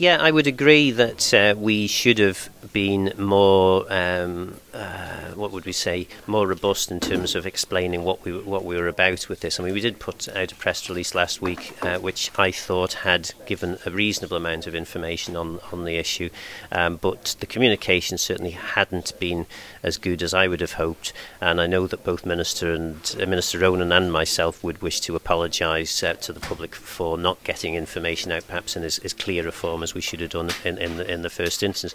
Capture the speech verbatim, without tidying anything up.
yeah, I would agree that uh, we should have been more, um, uh, what would we say, more robust in terms of explaining what we what we were about with this. I mean, we did put out a press release last week, uh, which I thought had given a reasonable amount of information on on the issue, um, but the communication certainly hadn't been as good as I would have hoped. And I know that both Minister and uh, Minister Ronan and myself would wish to apologise uh, to the public for not getting information out, perhaps in as, as clear a form as we should have done in in the, in the first instance.